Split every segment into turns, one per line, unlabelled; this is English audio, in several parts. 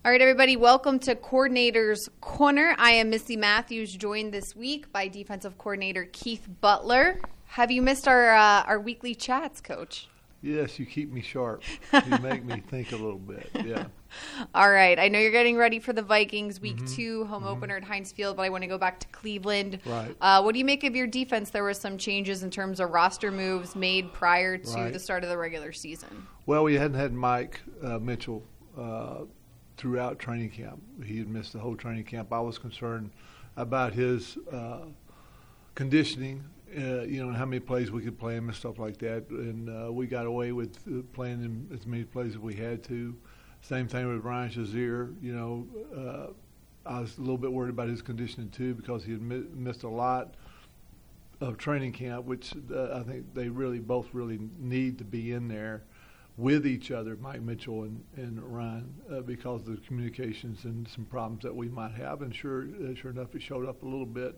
All right, everybody, welcome to Coordinator's Corner. I am Missy Matthews, joined this week by defensive coordinator Keith Butler. Have you missed our weekly chats, Coach?
Yes, you keep me sharp. You make me think a little bit, yeah.
All right, I know you're getting ready for the Vikings Week 2 home opener at Heinz Field, but I want to go back to Cleveland.
Right.
What do you make of your defense? There were some changes in terms of roster moves made prior to the start of the regular season.
Well, we hadn't had Mike Mitchell throughout training camp. He had missed the whole training camp. I was concerned about his conditioning, and how many plays we could play him and stuff like that. And we got away with playing him as many plays as we had to. Same thing with Ryan Shazier. I was a little bit worried about his conditioning too because he had missed a lot of training camp, which I think they both really need to be in there with each other, Mike Mitchell and Ryan, because of the communications and some problems that we might have. And sure enough, it showed up a little bit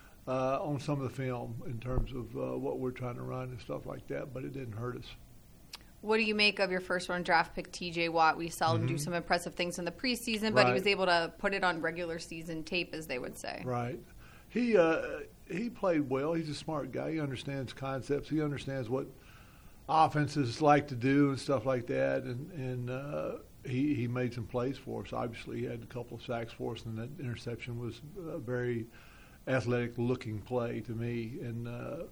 on some of the film in terms of what we're trying to run and stuff like that, but it didn't hurt us.
What do you make of your first-round draft pick, T.J. Watt? We saw him do some impressive things in the preseason, but he was able to put it on regular season tape, as they would say.
Right. He played well. He's a smart guy. He understands concepts. He understands what offenses like to do and stuff like that, and he made some plays for us. Obviously, he had a couple of sacks for us, and that interception was a very athletic-looking play to me, and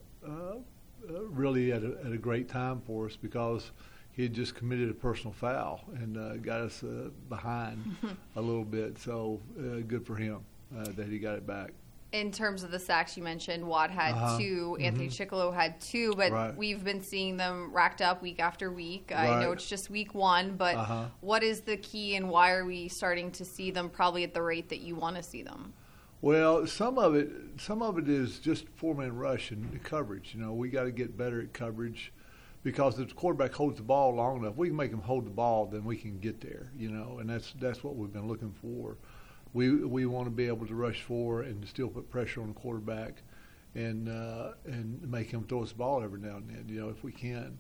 really at a great time for us because he had just committed a personal foul and got us behind a little bit. So good for him that he got it back.
In terms of the sacks you mentioned, Watt had 2, Anthony Chickillo had 2, but we've been seeing them racked up week after week. I know it's just week 1, but what is the key and why are we starting to see them probably at the rate that you want to see them?
Well, some of it is just four-man rush and coverage. We got to get better at coverage because if the quarterback holds the ball long enough, we can make him hold the ball, then we can get there, and that's what we've been looking for. We want to be able to rush forward and still put pressure on the quarterback and make him throw us the ball every now and then, if we can.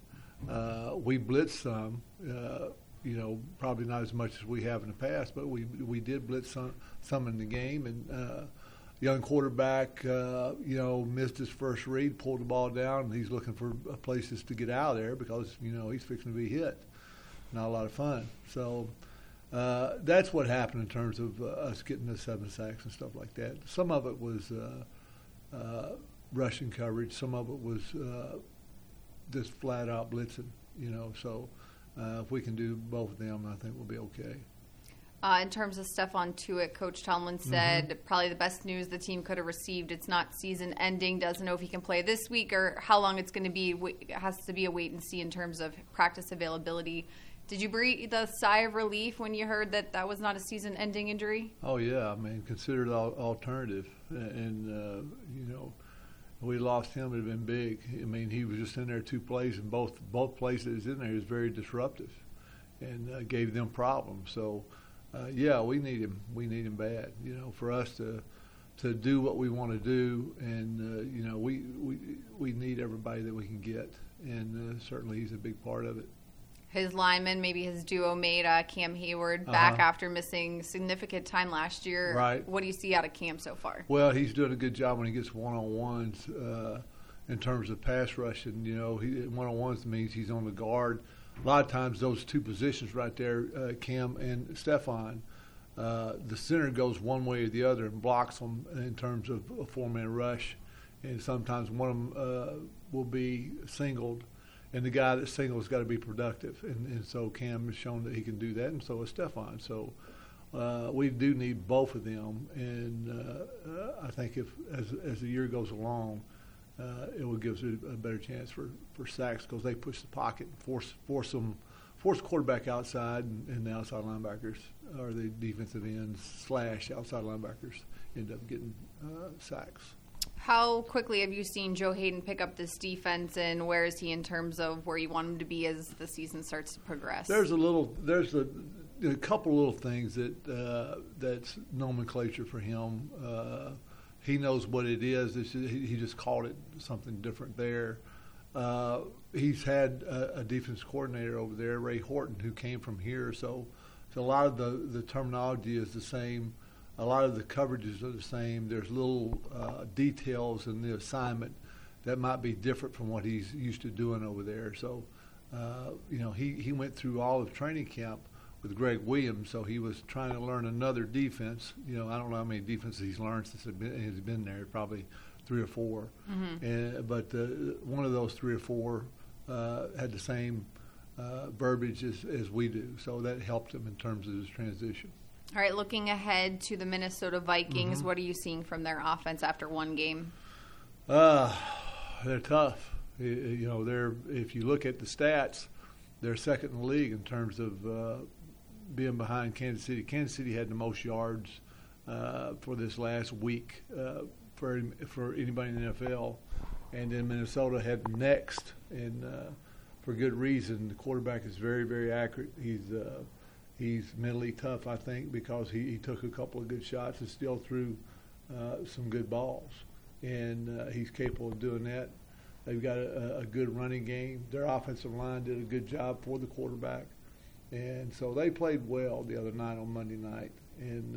We blitz some, probably not as much as we have in the past, but we did blitz some in the game. And young quarterback, missed his first read, pulled the ball down, and he's looking for places to get out of there because, he's fixing to be hit. Not a lot of fun. So that's what happened in terms of us getting the 7 sacks and stuff like that. Some of it was rushing coverage. Some of it was just flat-out blitzing, So if we can do both of them, I think we'll be okay.
In terms of Stephon Tuitt, Coach Tomlin said probably the best news the team could have received. It's not season ending. Doesn't know if he can play this week or how long it's going to be. It has to be a wait and see in terms of practice availability. Did you breathe a sigh of relief when you heard that was not a season-ending injury?
Oh, yeah. I mean, consider the alternative. And, we lost him, it would have been big. I mean, he was just in there 2 plays, and both plays that he was in there, he was very disruptive and gave them problems. So, we need him. We need him bad, for us to do what we want to do. And, we need everybody that we can get. And certainly he's a big part of it.
His lineman, maybe his duo mate, Cam Hayward, back after missing significant time last year.
Right.
What do you see out of Cam so far?
Well, he's doing a good job when he gets one-on-ones in terms of pass rushing. One-on-ones means he's on the guard. A lot of times those 2 positions right there, Cam and Stephon, the center goes one way or the other and blocks them in terms of a 4-man rush. And sometimes one of them will be singled. And the guy that singles got to be productive. And so Cam has shown that he can do that, and so is Stephon. So we do need both of them. And I think if as the year goes along, it will give us a better chance for sacks because they push the pocket and force the quarterback outside, and the outside linebackers or the defensive ends / outside linebackers end up getting sacks.
How quickly have you seen Joe Hayden pick up this defense, and where is he in terms of where you want him to be as the season starts to progress?
There's a couple little things that's nomenclature for him. He knows what it is. He just called it something different there. He's had a defense coordinator over there, Ray Horton, who came from here, so So a lot of the terminology is the same. A lot of the coverages are the same. There's little details in the assignment that might be different from what he's used to doing over there. So, he went through all of training camp with Greg Williams, so he was trying to learn another defense. I don't know how many defenses he's learned since he's been there, probably 3 or 4. Mm-hmm. But one of those 3 or 4 had the same verbiage as we do, so that helped him in terms of his transition.
All right, looking ahead to the Minnesota Vikings, what are you seeing from their offense after one game?
They're tough. If you look at the stats, they're second in the league in terms of being behind Kansas City. Kansas City had the most yards for this last week for anybody in the NFL, and then Minnesota had next, and for good reason. The quarterback is very, very accurate. He's mentally tough, I think, because he took a couple of good shots and still threw some good balls, and he's capable of doing that. They've got a good running game. Their offensive line did a good job for the quarterback, and so they played well the other night on Monday night, and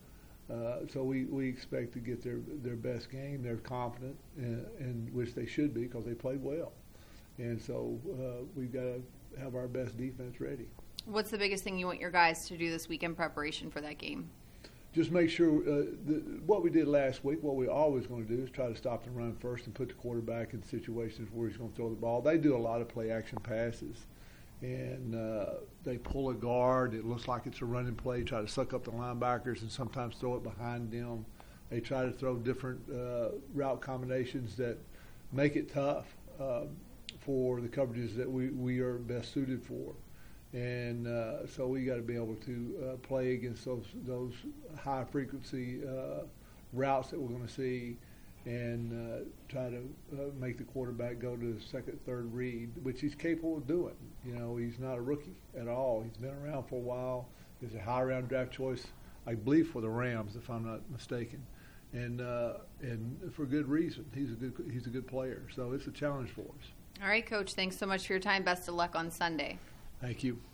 so we expect to get their best game. They're confident, in which they should be because they played well, and so we've got to have our best defense ready.
What's the biggest thing you want your guys to do this week in preparation for that game?
Just make sure what we did last week, what we're always going to do is try to stop the run first and put the quarterback in situations where he's going to throw the ball. They do a lot of play-action passes, and they pull a guard. It looks like it's a running play, try to suck up the linebackers and sometimes throw it behind them. They try to throw different route combinations that make it tough for the coverages that we are best suited for. And so we got to be able to play against those high frequency routes that we're going to see, and try to make the quarterback go to the second, third read, which he's capable of doing. He's not a rookie at all. He's been around for a while. He's a high round draft choice, I believe, for the Rams, if I'm not mistaken, and for good reason. He's a good player. So it's a challenge for us.
All right, Coach. Thanks so much for your time. Best of luck on Sunday.
Thank you.